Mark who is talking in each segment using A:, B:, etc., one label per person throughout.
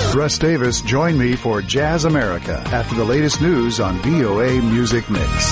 A: Russ Davis joined me for Jazz America after the latest news on VOA Music Mix.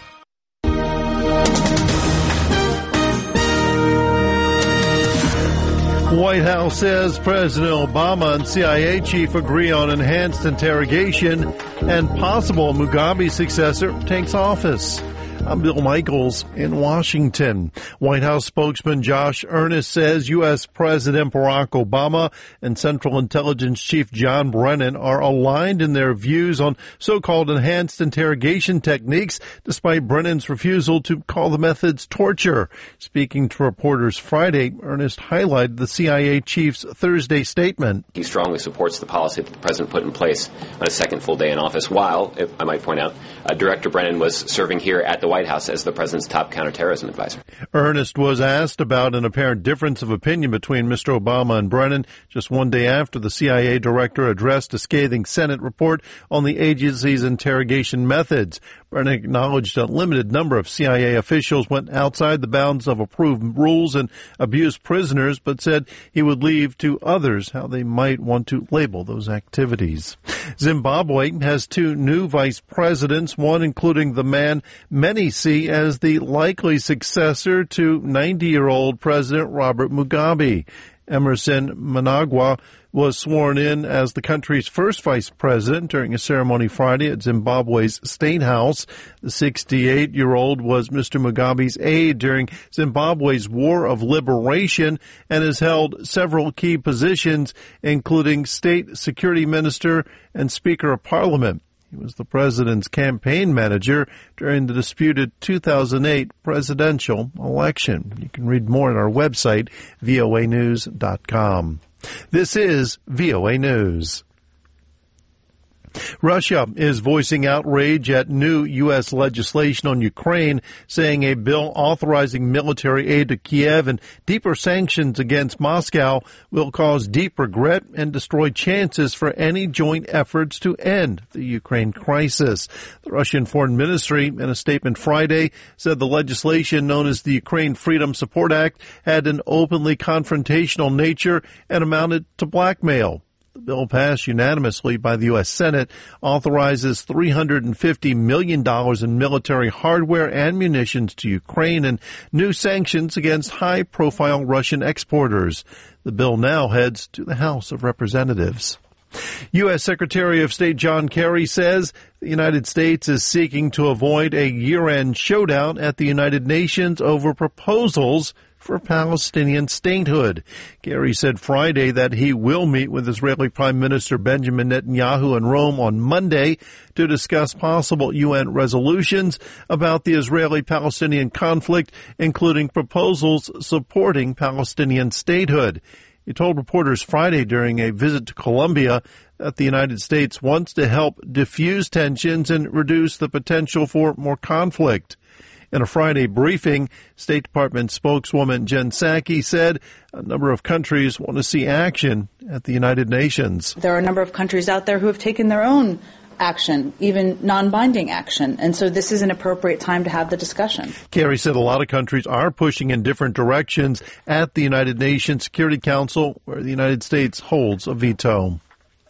B: White House says President Obama and CIA chief agree on enhanced interrogation and possible Mugabe successor takes office. I'm Bill Michaels in Washington. White House spokesman Josh Earnest says U.S. President Barack Obama and Central Intelligence Chief John Brennan are aligned in their views on so-called enhanced interrogation techniques, despite Brennan's refusal to call the methods torture. Speaking to reporters Friday, Earnest highlighted the CIA chief's Thursday statement.
C: He strongly supports the policy that the president put in place on his second full day in office, while, if I might point out, Director Brennan was serving here at the White House as the president's top counterterrorism advisor.
B: Earnest was asked about an apparent difference of opinion between Mr. Obama and Brennan just one day after the CIA director addressed a scathing Senate report on the agency's interrogation methods. Brennan acknowledged a limited number of CIA officials went outside the bounds of approved rules and abused prisoners, but said he would leave to others how they might want to label those activities. Zimbabwe has two new vice presidents, one including the man many see as the likely successor to 90-year-old President Robert Mugabe. Emerson Mnangagwa was sworn in as the country's first vice president during a ceremony Friday at Zimbabwe's State House. The 68-year-old was Mr. Mugabe's aide during Zimbabwe's War of Liberation and has held several key positions, including State Security Minister and Speaker of Parliament. He was the president's campaign manager during the disputed 2008 presidential election. You can read more at our website, voanews.com. This is VOA News. Russia is voicing outrage at new U.S. legislation on Ukraine, saying a bill authorizing military aid to Kiev and deeper sanctions against Moscow will cause deep regret and destroy chances for any joint efforts to end the Ukraine crisis. The Russian Foreign Ministry, in a statement Friday, said the legislation known as the Ukraine Freedom Support Act had an openly confrontational nature and amounted to blackmail. The bill passed unanimously by the U.S. Senate, authorizes $350 million in military hardware and munitions to Ukraine and new sanctions against high-profile Russian exporters. The bill now heads to the House of Representatives. U.S. Secretary of State John Kerry says the United States is seeking to avoid a year-end showdown at the United Nations over proposals for Palestinian statehood. Kerry said Friday that he will meet with Israeli Prime Minister Benjamin Netanyahu in Rome on Monday to discuss possible UN resolutions about the Israeli-Palestinian conflict, including proposals supporting Palestinian statehood. He told reporters Friday during a visit to Colombia that the United States wants to help diffuse tensions and reduce the potential for more conflict. In a Friday briefing, State Department spokeswoman Jen Psaki said a number of countries want to see action at the United Nations.
D: There are a number of countries out there who have taken their own action, even non-binding action, and so this is an appropriate time to have the discussion.
B: Kerry said a lot of countries are pushing in different directions at the United Nations Security Council, where the United States holds a veto.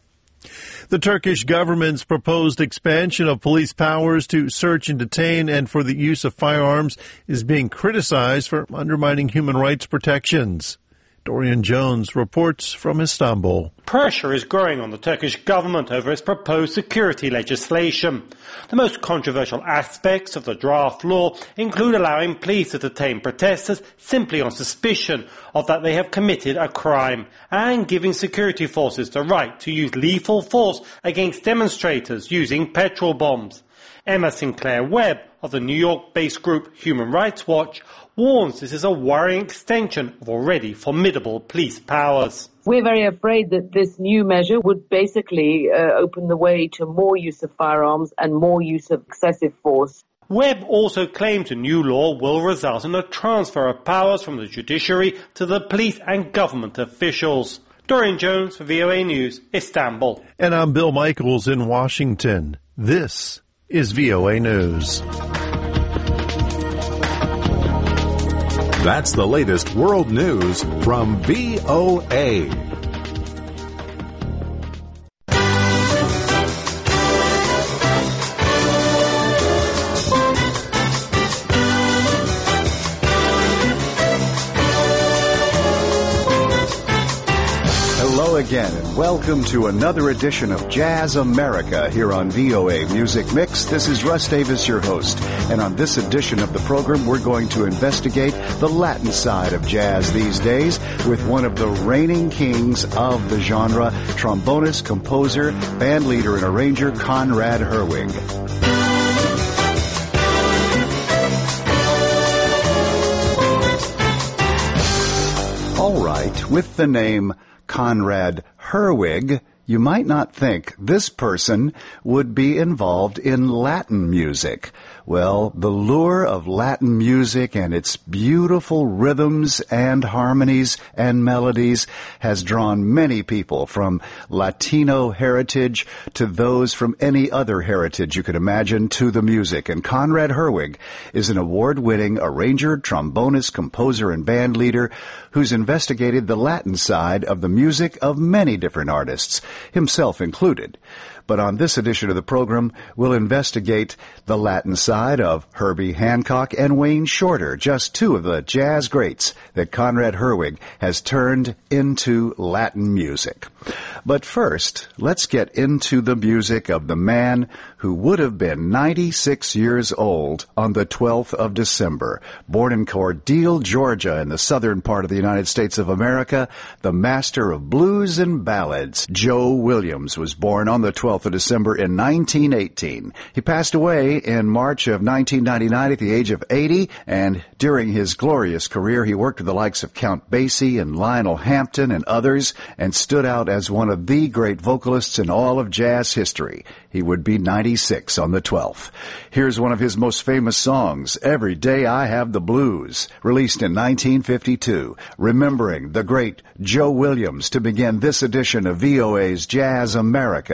B: The Turkish government's proposed expansion of police powers to search and detain and for the use of firearms is being criticized for undermining human rights protections. Dorian Jones reports from Istanbul.
E: Pressure is growing on the Turkish government over its proposed security legislation. The most controversial aspects of the draft law include allowing police to detain protesters simply on suspicion of that they have committed a crime, and giving security forces the right to use lethal force against demonstrators using petrol bombs. Emma Sinclair Webb of the New York-based group Human Rights Watch warns this is a worrying extension of already formidable police powers.
F: We're very afraid that this new measure would basically open the way to more use of firearms and more use of excessive force.
E: Webb also claims a new law will result in a transfer of powers from the judiciary to the police and government officials. Dorian Jones for VOA News, Istanbul.
B: And I'm Bill Michaels in Washington. This is VOA News.
G: That's the latest world news from VOA.
A: Hello again, and welcome to another edition of Jazz America here on VOA Music Mix. This is Russ Davis, your host, and on this edition of the program, we're going to investigate the Latin side of jazz these days with one of the reigning kings of the genre, trombonist, composer, band leader, and arranger Conrad Herwig. All right, with the name Conrad Herwig, you might not think this person would be involved in Latin music. Well, the lure of Latin music and its beautiful rhythms and harmonies and melodies has drawn many people from Latino heritage to those from any other heritage you could imagine to the music. And Conrad Herwig is an award-winning arranger, trombonist, composer, and band leader who's investigated the Latin side of the music of many different artists, himself included. But on this edition of the program, we'll investigate the Latin side of Herbie Hancock and Wayne Shorter, just two of the jazz greats that Conrad Herwig has turned into Latin music. But first, let's get into the music of the man who would have been 96 years old on the 12th of December. Born in Cordele, Georgia, in the southern part of the United States of America, the master of blues and ballads, Joe Williams, was born on the 12th of December in 1918. He passed away in March of 1999 at the age of 80, and during his glorious career, he worked with the likes of Count Basie and Lionel Hampton and others, and stood out as one of the great vocalists in all of jazz history. He would be 96 on the 12th. Here's one of his most famous songs, Every Day I Have the Blues, released in 1952, remembering the great Joe Williams to begin this edition of VOA's Jazz America.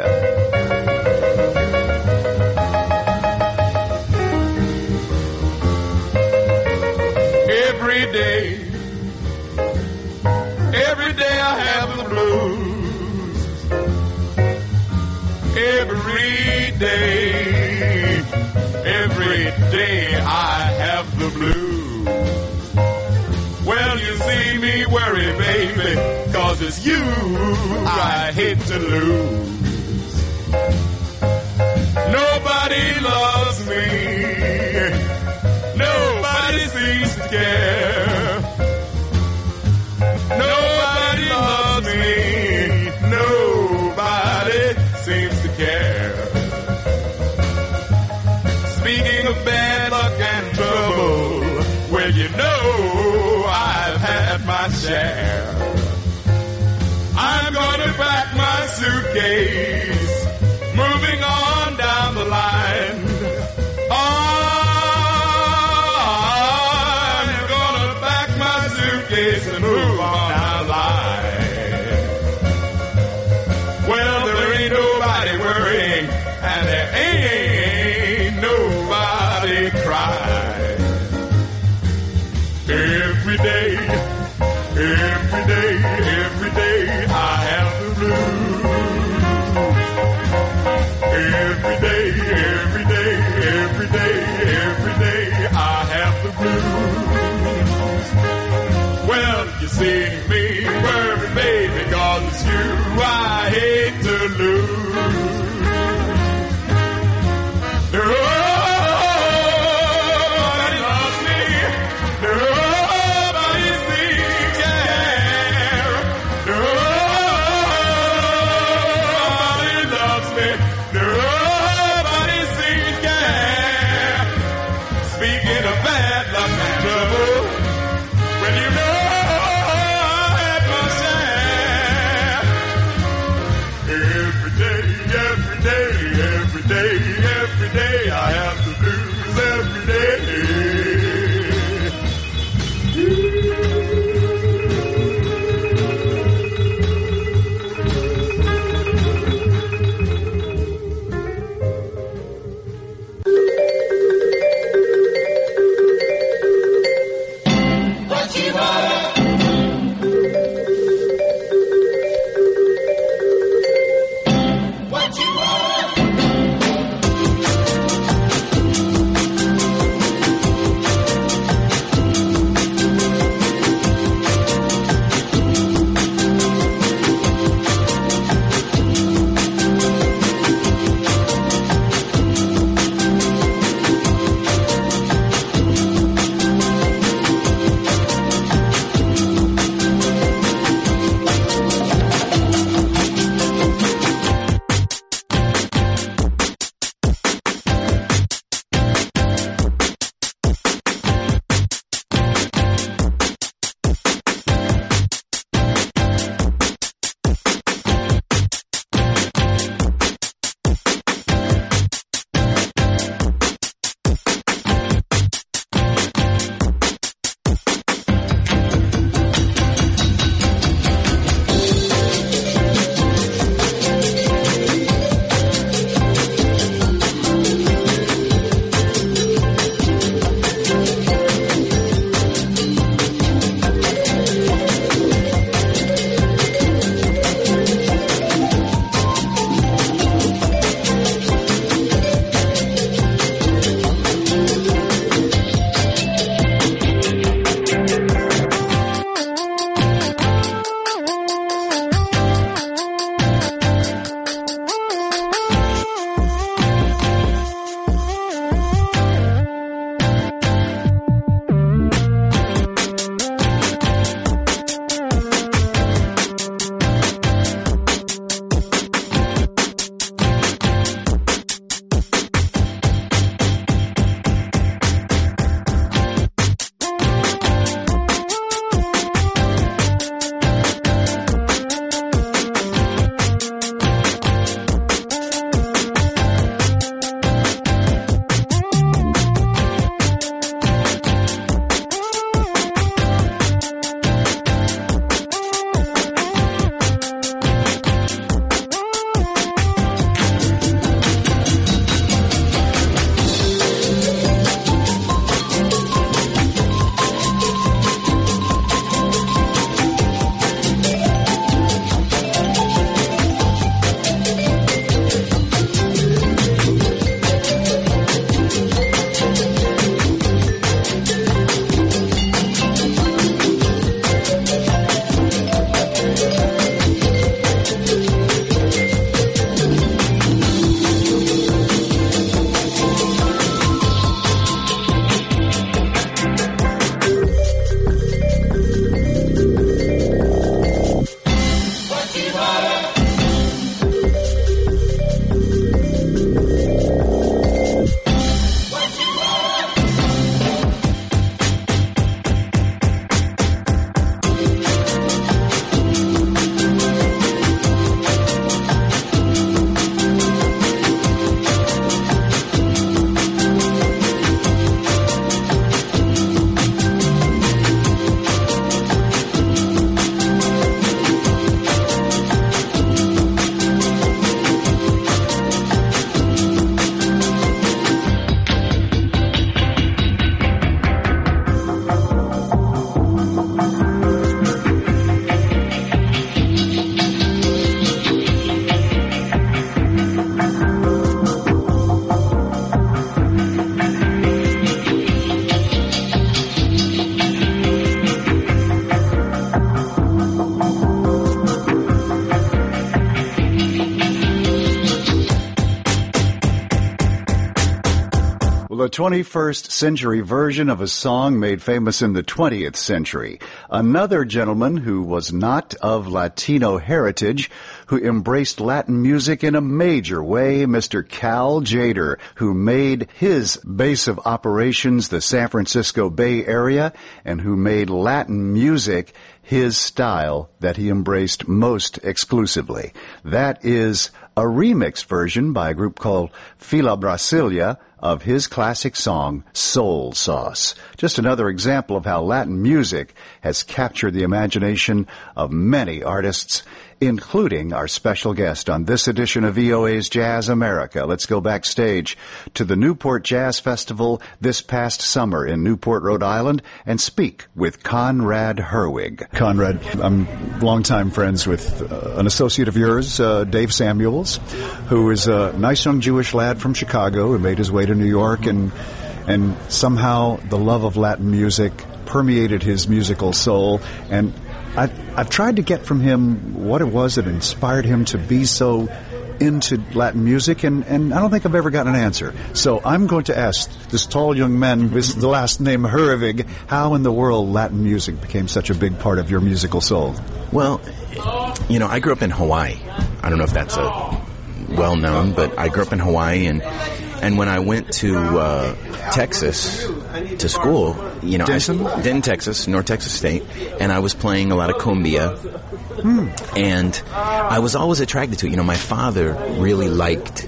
G: Every day I have the blues. Every day I have the blues. Well, you see me worry, baby, 'cause it's you I hate to lose. Nobody loves me. Nobody seems to care. Nobody loves me. Nobody seems to care. Speaking of bad luck and trouble, well, you know I've had my share. I'm gonna pack my suitcase, moving on down the line. I'm gonna pack my suitcase and move on down the line. Well, there ain't nobody worrying, and there ain't nobody crying. Every day I have the blues. Every day I have the blues. Well, you see me worry, baby, 'cause it's you I hate to lose. Nobody loves me. Nobody seems to care.
A: Well, a 21st century version of a song made famous in the 20th century. Another gentleman who was not of Latino heritage, who embraced Latin music in a major way, Mr. Cal Tjader, who made his base of operations the San Francisco Bay Area, and who made Latin music his style that he embraced most exclusively. That is a remixed version by a group called Fila Brasilia of his classic song, Soul Sauce. Just another example of how Latin music has captured the imagination of many artists, including our special guest on this edition of VOA's Jazz America. Let's go backstage to the Newport Jazz Festival this past summer in Newport, Rhode Island, and speak with Conrad Herwig. Conrad, I'm longtime friends with an associate of yours, Dave Samuels, who is a nice young Jewish lad from Chicago who made his way to New York, and somehow the love of Latin music permeated his musical soul, and I've tried to get from him what it was that inspired him to be so into Latin music, and I don't think I've ever gotten an answer. So I'm going to ask this tall young man with the last name Herwig, how in the world Latin music became such a big part of your musical soul.
H: Well, I grew up in Hawaii. I don't know if that's well known, but I grew up in Hawaii, and when I went to Texas to school, Denton, Texas, North Texas State, and I was playing a lot of cumbia, and I was always attracted to it. My father really liked,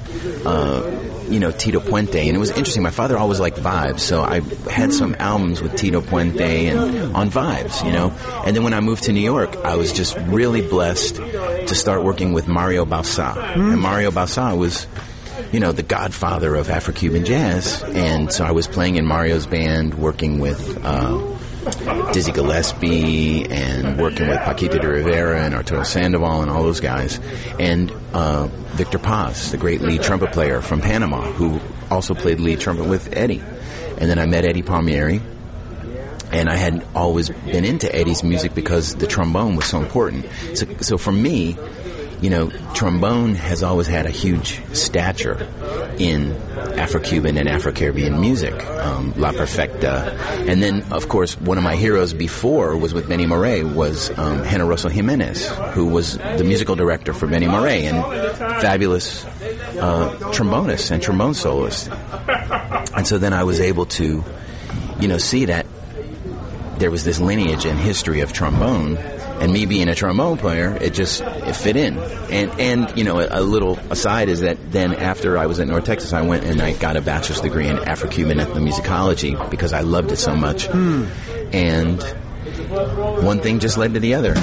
H: Tito Puente, and it was interesting. My father always liked vibes, so I had some albums with Tito Puente and on vibes, And then when I moved to New York, I was just really blessed to start working with Mario Bauzá, and Mario Bauzá was the godfather of Afro-Cuban jazz. And so I was playing in Mario's band, working with Dizzy Gillespie, and working with Paquito de Rivera and Arturo Sandoval and all those guys. And Victor Paz, the great lead trumpet player from Panama, who also played lead trumpet with Eddie. And then I met Eddie Palmieri. And I had always been into Eddie's music because the trombone was so important. So for me, trombone has always had a huge stature in Afro-Cuban and Afro-Caribbean music, La Perfecta. And then, of course, one of my heroes before was with Benny Moré, was Generoso Jimenez, who was the musical director for Benny Moré, and fabulous trombonist and trombone soloist. And so then I was able to, see that there was this lineage and history of trombone. And me being a trombone player, it fit in. And a little aside is that then after I was at North Texas, I went and I got a bachelor's degree in Afro-Cuban ethnomusicology because I loved it so much. And one thing just led to the other.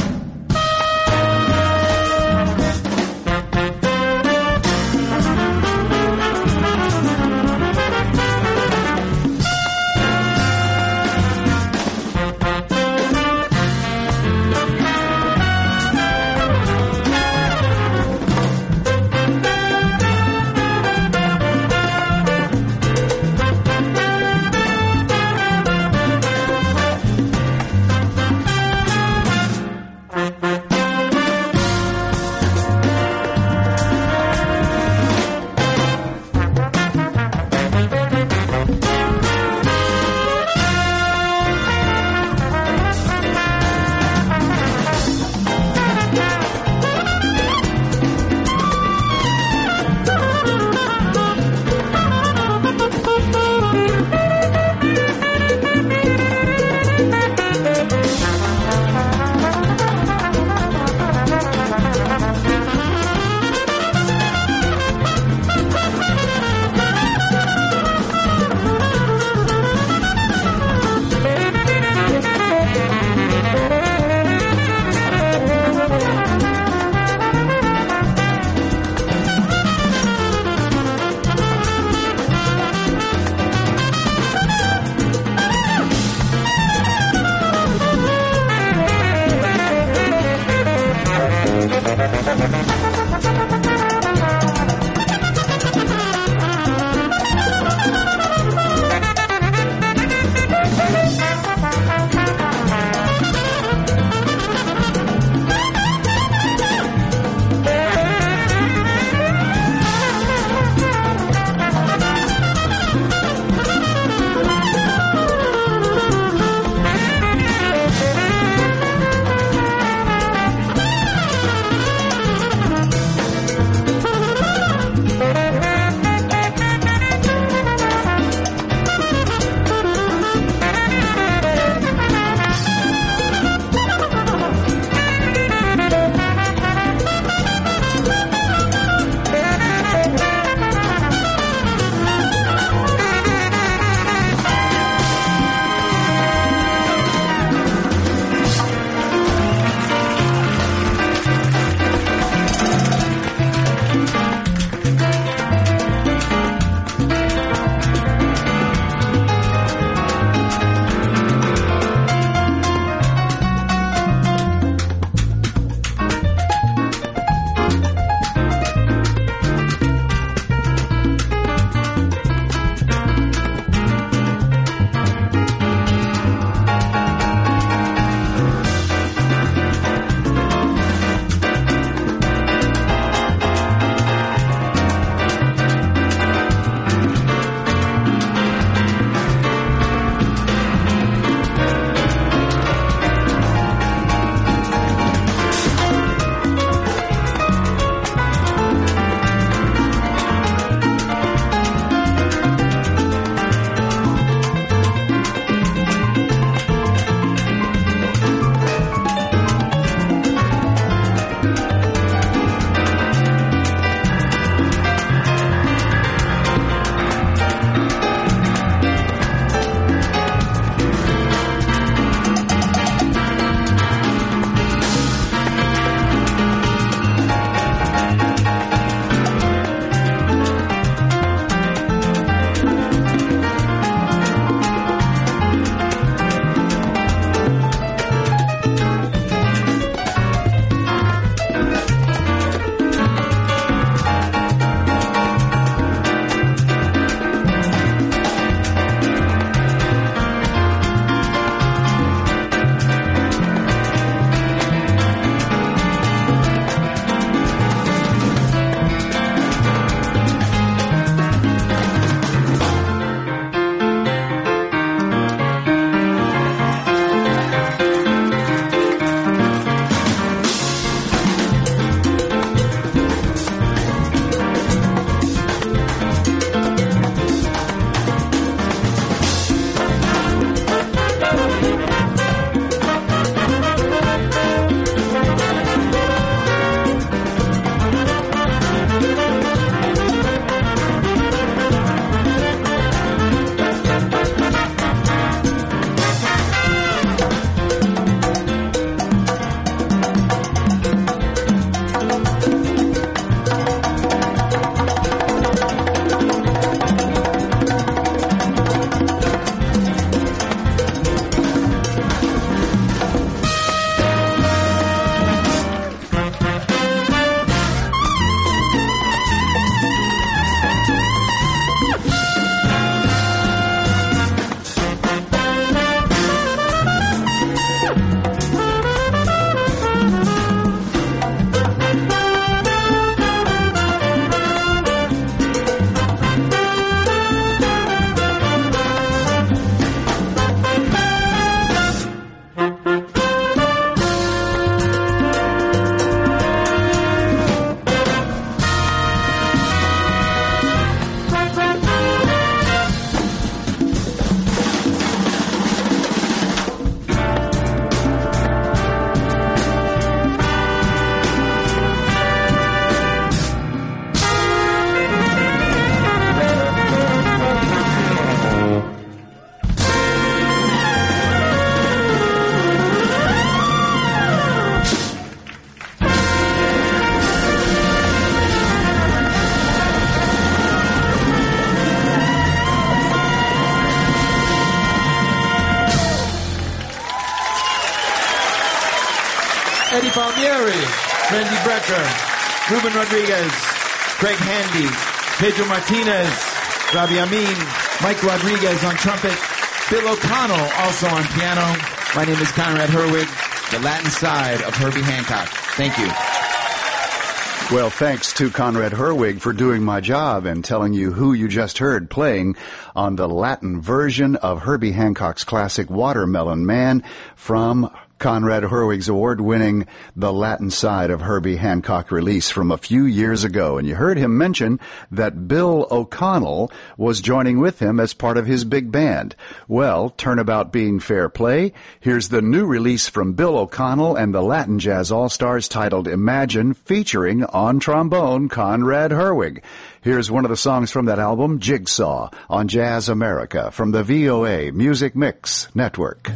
I: Ranieri, Randy Brecker, Ruben Rodriguez, Craig Handy, Pedro Martinez, Robbie Amin, Mike Rodriguez on trumpet, Bill O'Connell also on piano. My name is Conrad Herwig, the Latin side of Herbie Hancock. Thank you.
A: Well, thanks to Conrad Herwig for doing my job and telling you who you just heard playing on the Latin version of Herbie Hancock's classic Watermelon Man from Conrad Herwig's award-winning The Latin Side of Herbie Hancock release from a few years ago. And you heard him mention that Bill O'Connell was joining with him as part of his big band. Well, turnabout being fair play, here's the new release from Bill O'Connell and the Latin Jazz All-Stars titled Imagine, featuring on trombone Conrad Herwig. Here's one of the songs from that album, Jigsaw, on Jazz America from the VOA Music Mix Network.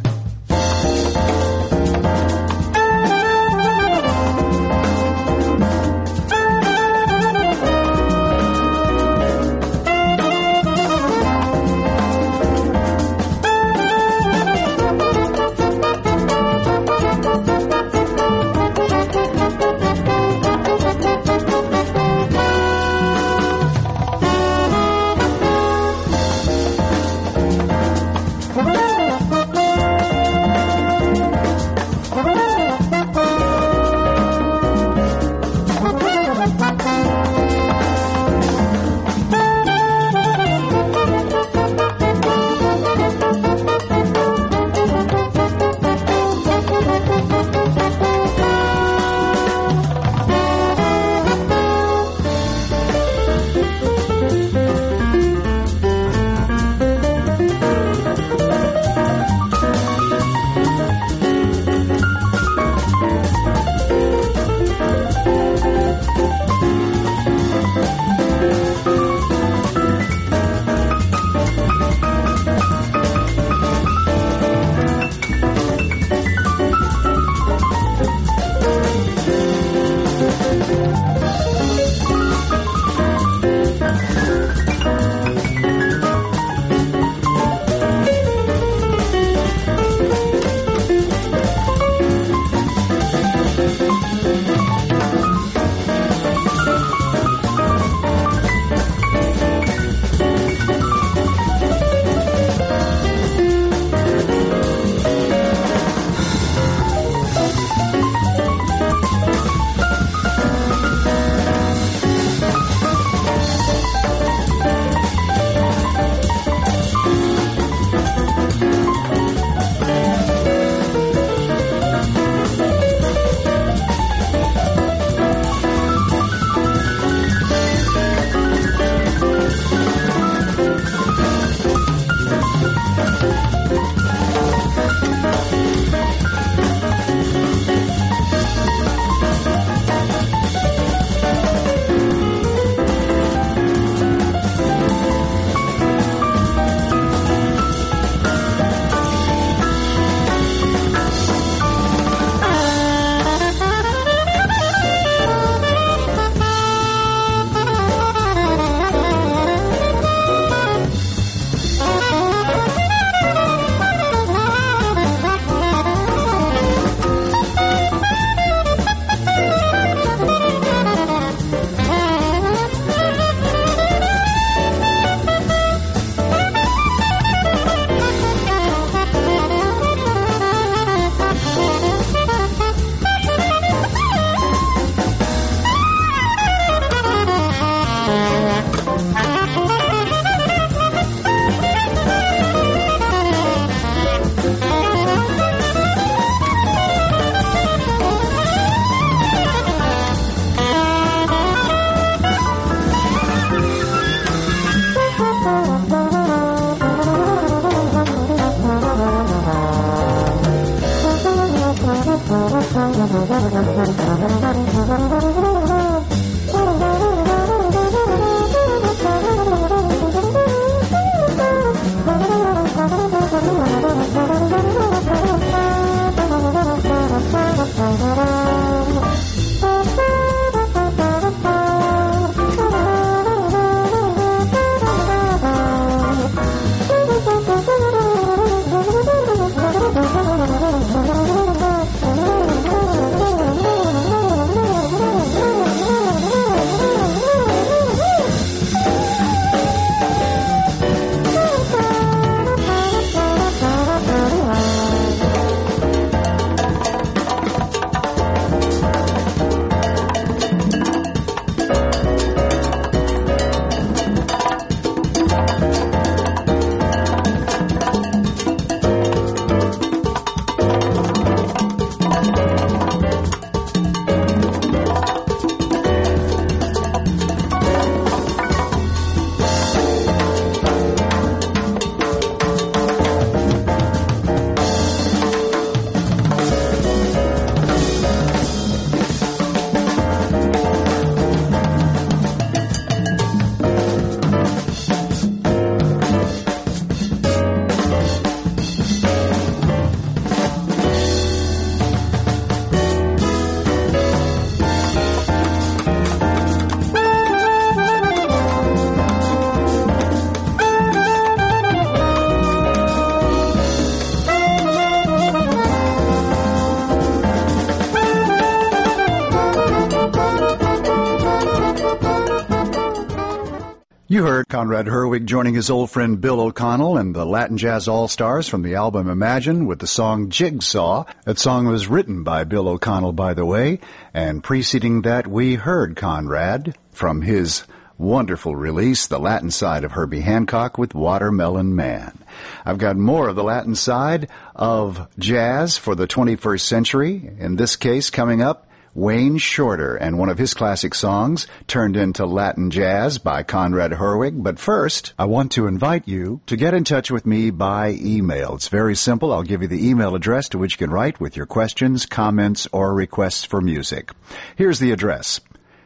A: You heard Conrad Herwig joining his old friend Bill O'Connell and the Latin Jazz All-Stars from the album Imagine with the song Jigsaw. That song was written by Bill O'Connell, by the way, and preceding that we heard Conrad from his wonderful release, The Latin Side of Herbie Hancock with Watermelon Man. I've got more of the Latin side of jazz for the 21st century, in this case coming up, Wayne Shorter and one of his classic songs turned into Latin jazz by Conrad Herwig. But first, I want to invite you to get in touch with me by email. It's very simple. I'll give you the email address to which you can write with your questions, comments, or requests for music. Here's the address: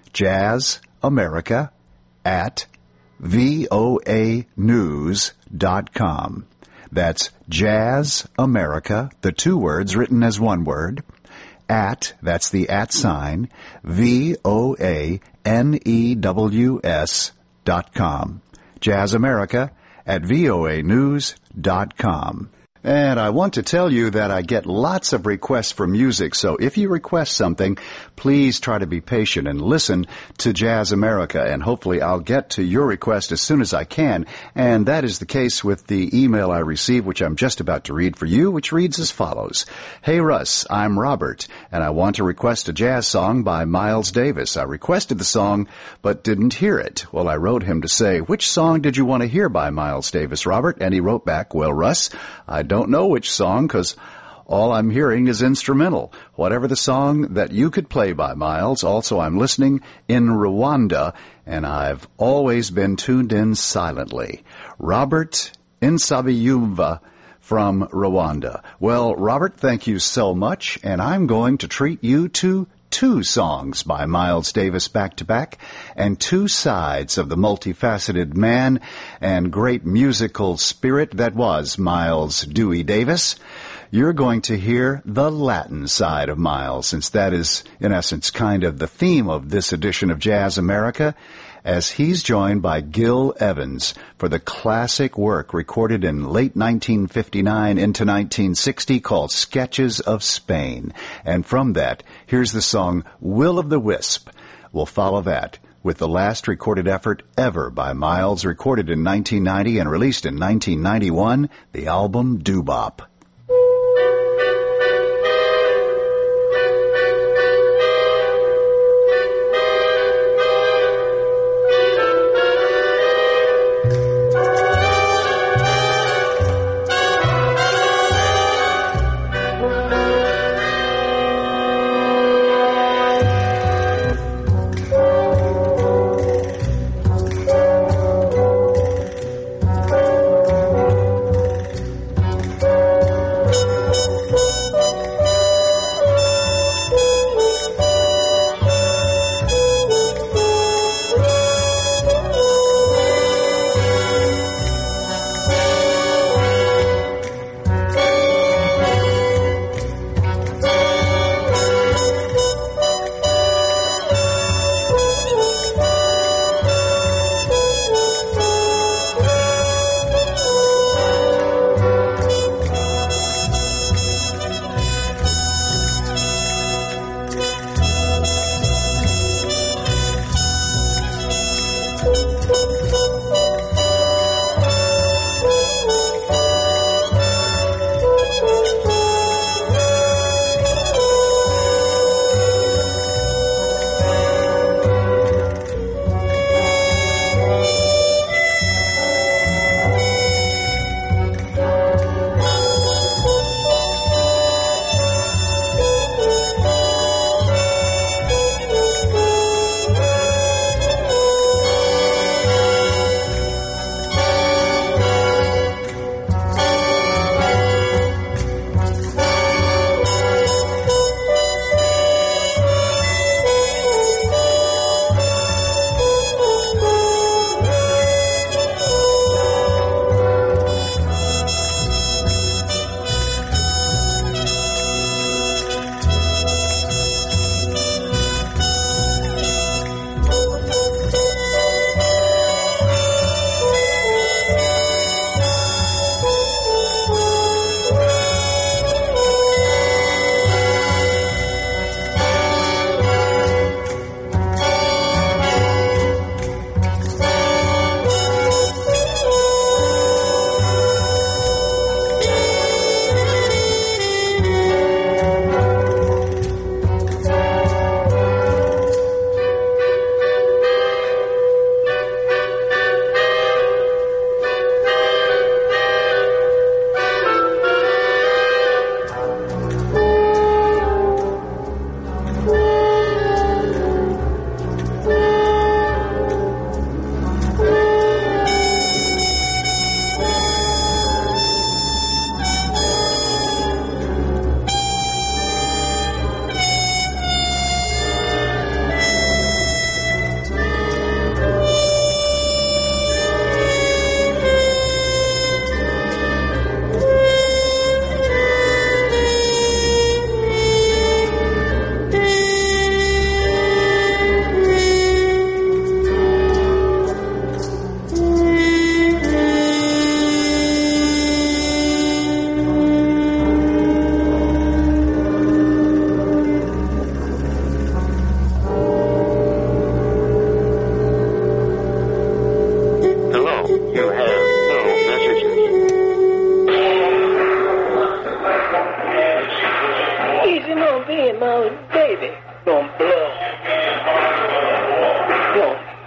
A: jazzamerica@voanews.com. That's jazzamerica, the two words written as one word, that's the @ sign, VOANEWS.com. jazzamerica@voanews.com. And I want to tell you that I get lots of requests for music, so if you request something, please try to be patient and listen to Jazz America, and hopefully I'll get to your request as soon as I can. And that is the case with the email I received, which I'm just about to read for you, which reads as follows. Hey Russ, I'm Robert, and I want to request a jazz song by Miles Davis. I requested the song, but didn't hear it. Well, I wrote him to say, which song did you want to hear by Miles Davis, Robert? And he wrote back, well, Russ, I don't know which song, because all I'm hearing is instrumental. Whatever the song that you could play by Miles. Also, I'm listening in Rwanda, and I've always been tuned in silently. Robert Insabiyumva from Rwanda. Well, Robert, thank you so much, and I'm going to treat you to two songs by Miles Davis back-to-back, and two sides of the multifaceted man and great musical spirit that was Miles Dewey Davis. You're going to hear the Latin side of Miles, since that is, in essence, kind of the theme of this edition of Jazz America, as he's joined by Gil Evans for the classic work recorded in late 1959 into 1960 called Sketches of Spain. And from that, here's the song Will o' the Wisp. We'll follow that with the last recorded effort ever by Miles, recorded in 1990 and released in 1991, the album Doo-Bop.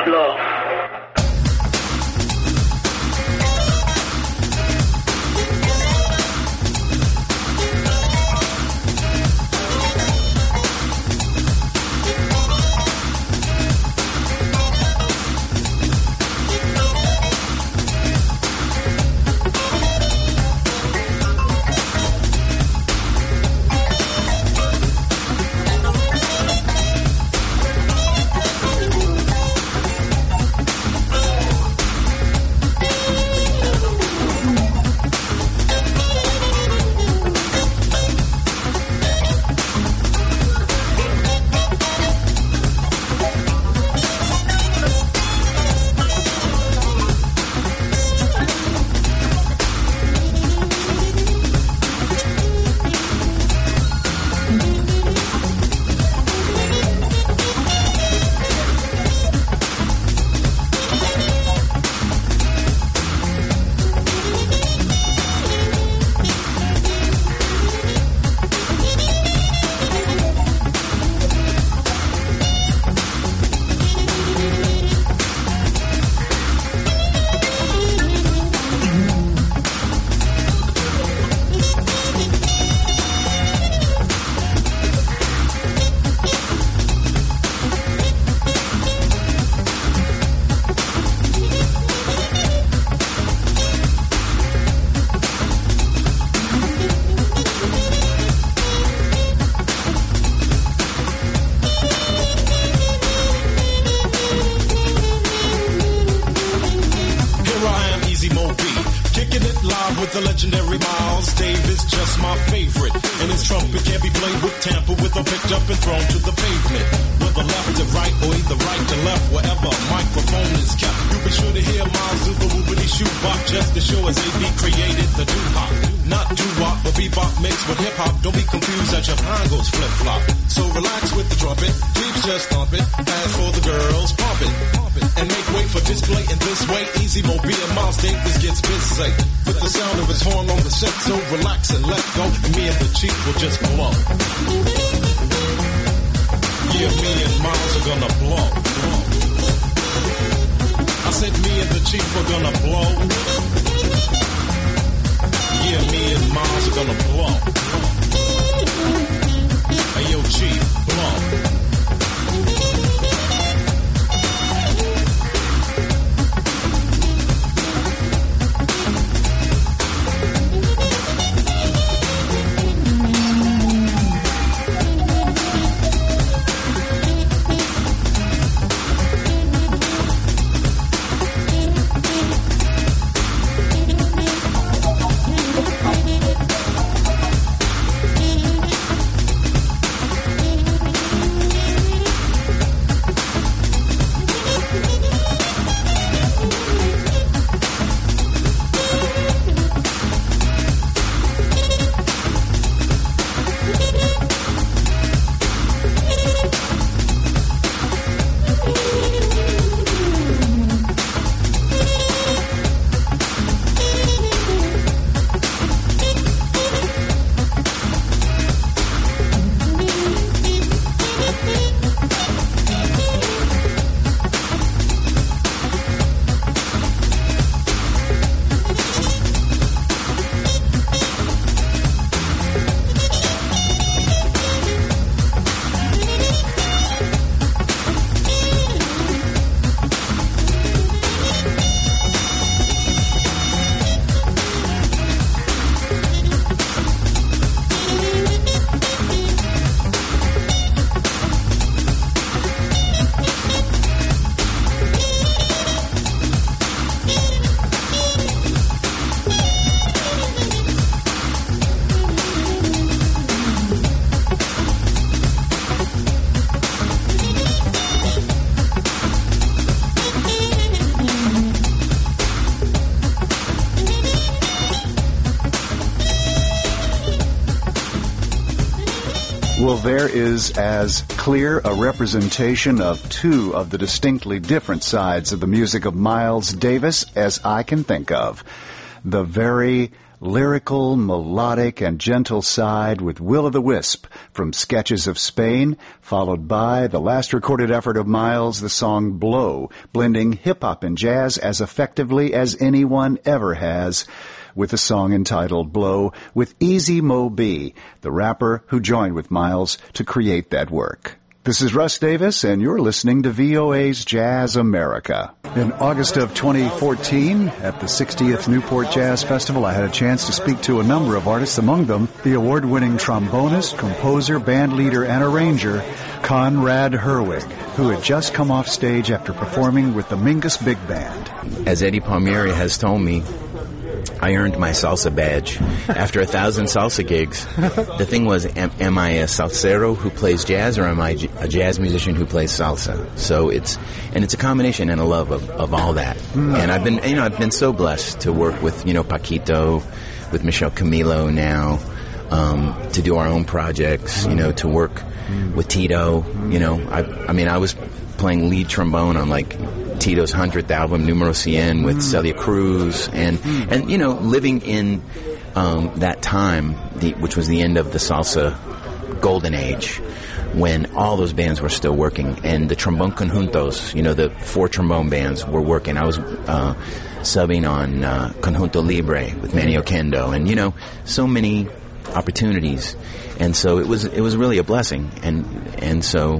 J: floor.
K: with the legendary Miles Davis, just my favorite. And his trumpet can't be played with tamper with or picked up and thrown to the pavement. Whether left to right or either right to left, wherever a microphone is kept, you be sure to hear Miles do the whoopity shoot-bop just to show as AB created the doo-hop. Not doo-wop, but bebop mixed with hip-hop. Don't be confused that your behind goes flip-flop. So relax with the trumpet, keeps just thumping. As for the girls, pump it. And make way for display in this way. Easy Mobile, Miles Davis gets busy with the sound of his horn on the set. So relax and let go, and me and the Chief will just blow. Yeah, me and Miles are gonna blow. I said me and the Chief are gonna blow. Yeah, me and Miles are gonna blow. Hey, yo, Chief, blow.
A: Well, there is as clear a representation of two of the distinctly different sides of the music of Miles Davis as I can think of. The very lyrical, melodic, and gentle side with Will-o'-the-Wisp from Sketches of Spain, followed by the last recorded effort of Miles, the song Blow, blending hip-hop and jazz as effectively as anyone ever has, with a song entitled Blow with Easy Mo Bee, the rapper who joined with Miles to create that work. This is Russ Davis, and you're listening to VOA's Jazz America. In August of 2014, at the 60th Newport Jazz Festival, I had a chance to speak to a number of artists, among them the award-winning trombonist, composer, band leader, and arranger, Conrad Herwig, who had just come off stage after performing with the Mingus Big Band.
H: As Eddie Palmieri has told me, I earned my salsa badge after 1,000 salsa gigs. The thing was, am I a salsero who plays jazz, or am I a jazz musician who plays salsa? So it's a combination and a love of all that. And I've been so blessed to work with, Paquito, with Michelle Camilo now, to do our own projects, to work with Tito. I was playing lead trombone on Tito's 100th album, Numero 100, with Celia Cruz, and living in that time, which was the end of the salsa golden age, when all those bands were still working, and the trombone conjuntos, the 4 trombone bands were working. I was subbing on Conjunto Libre with Manny Oquendo, and so many opportunities, and so it was really a blessing, and so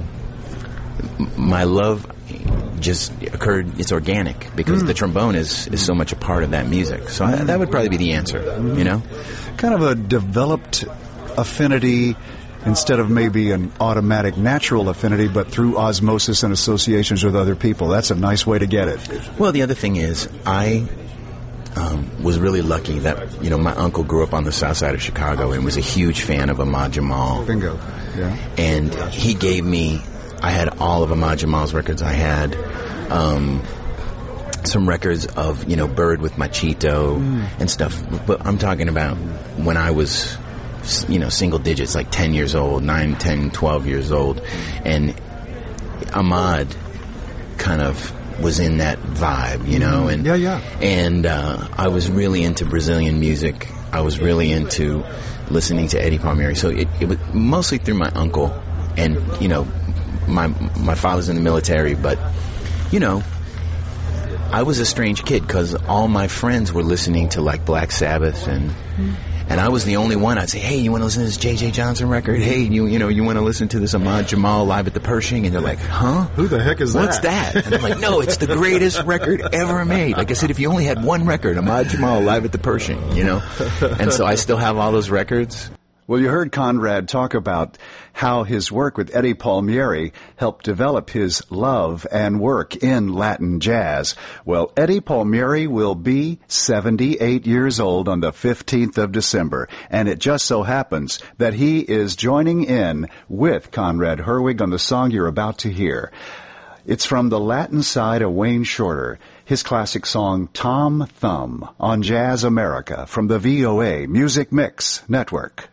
H: my love just occurred. It's organic because the trombone is so much a part of that music. So that would probably be the answer.
A: Kind of a developed affinity instead of maybe an automatic natural affinity, but through osmosis and associations with other people. That's a nice way to get it.
H: Well, the other thing is, I was really lucky that my uncle grew up on the south side of Chicago and was a huge fan of Ahmad Jamal.
A: Bingo. Yeah.
H: And he gave me, I had all of Ahmad Jamal's records. I had some records of, Bird with Machito and stuff. But I'm talking about when I was, single digits, 10 years old, 9, 10, 12 years old. And Ahmad kind of was in that vibe, and
A: yeah.
H: And I was really into Brazilian music. I was really into listening to Eddie Palmieri. So it was mostly through my uncle, and my father's in the military, but I was a strange kid because all my friends were listening to Black Sabbath, and I was the only one. I'd say, hey, you want to listen to this J.J. Johnson record? Hey, you want to listen to this Ahmad Jamal live at the Pershing? And they're like, huh?
A: Who the heck is that?
H: What's that? And I'm like, no, it's the greatest record ever made. Like I said, if you only had one record, Ahmad Jamal live at the Pershing, And so I still have all those records.
A: Well, you heard Conrad talk about how his work with Eddie Palmieri helped develop his love and work in Latin jazz. Well, Eddie Palmieri will be 78 years old on the 15th of December, and it just so happens that he is joining in with Conrad Herwig on the song you're about to hear. It's from the Latin side of Wayne Shorter, his classic song Tom Thumb on Jazz America from the VOA Music Mix Network.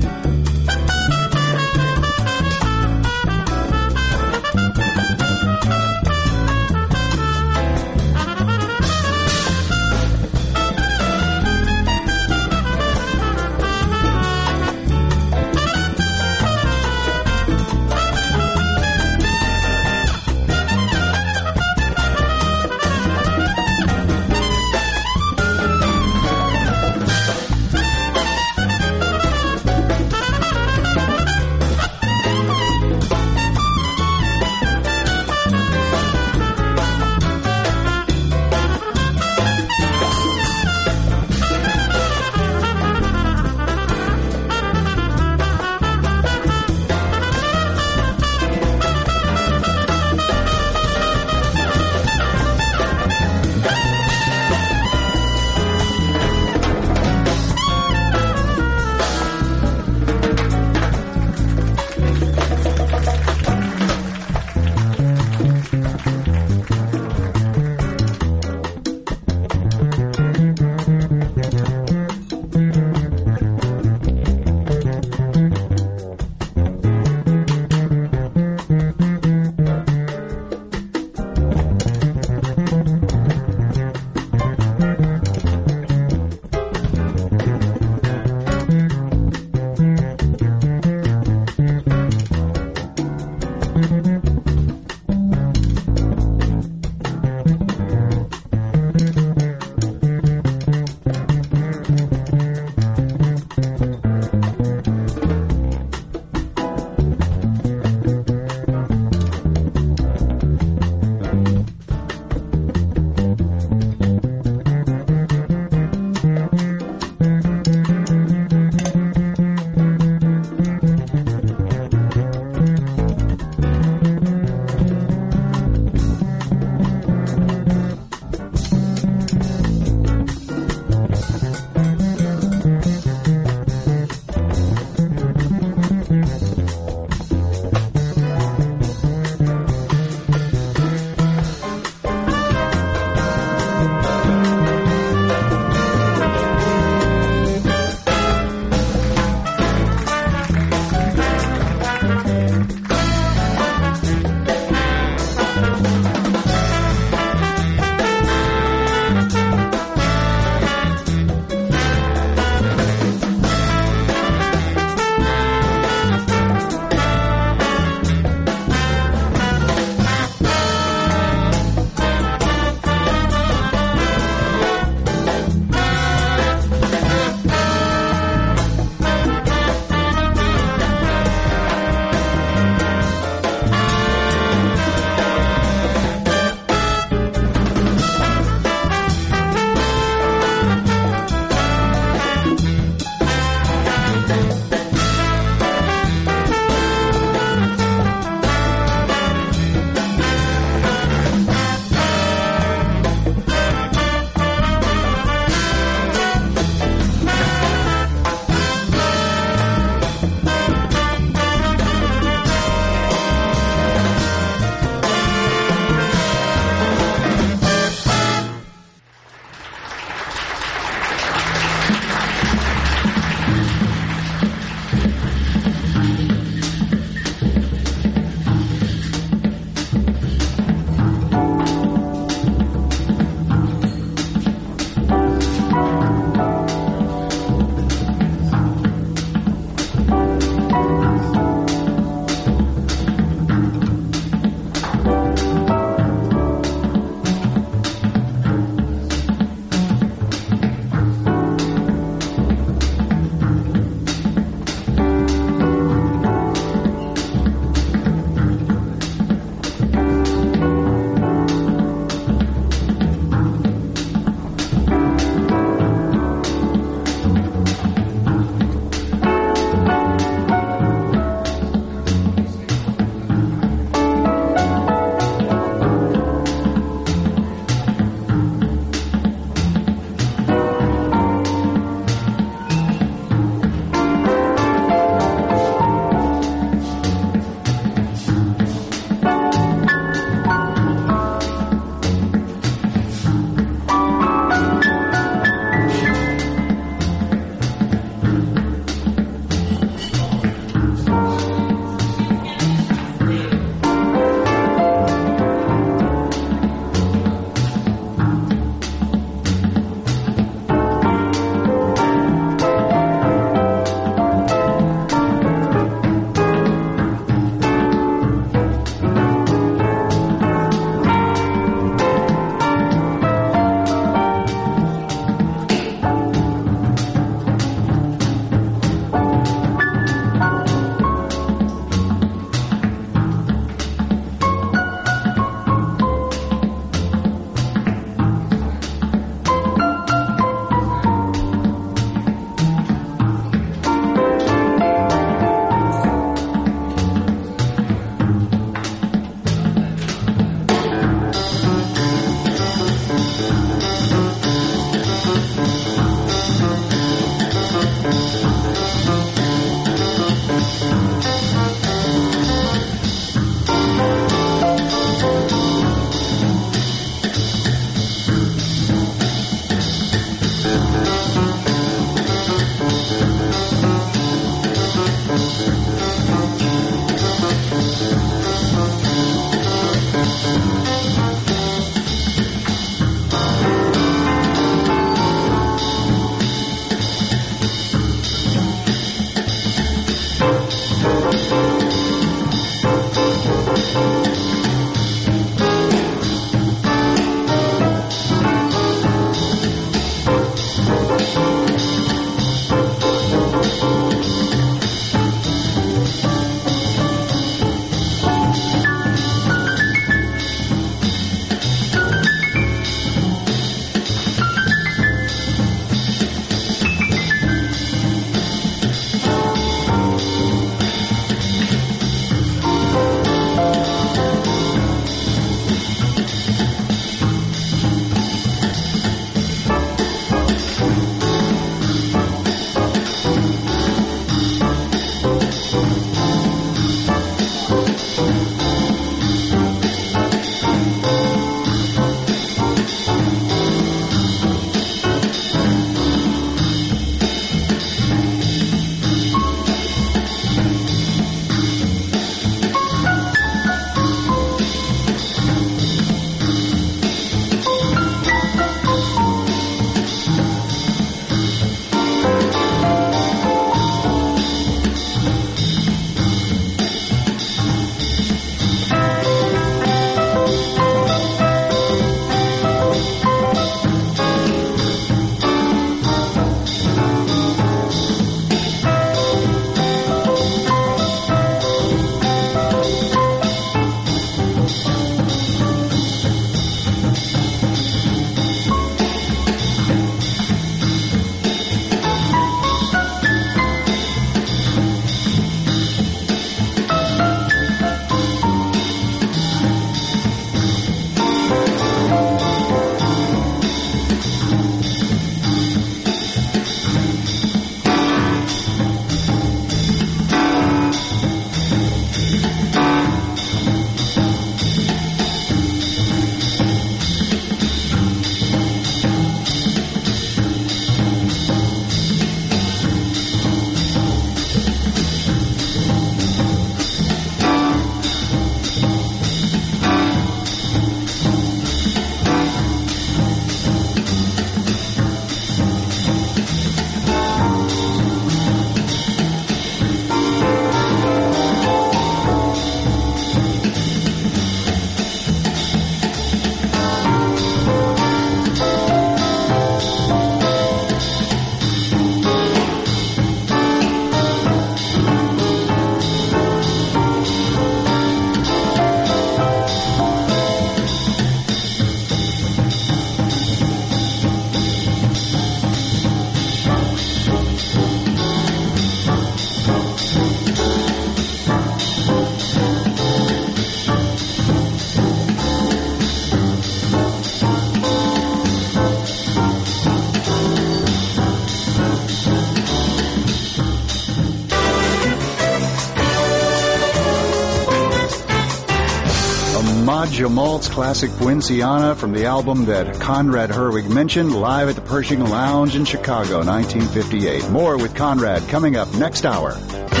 A: Modja Malt's classic Poinciana from the album that Conrad Herwig mentioned, live at the Pershing Lounge in Chicago, 1958. More with Conrad coming up next hour.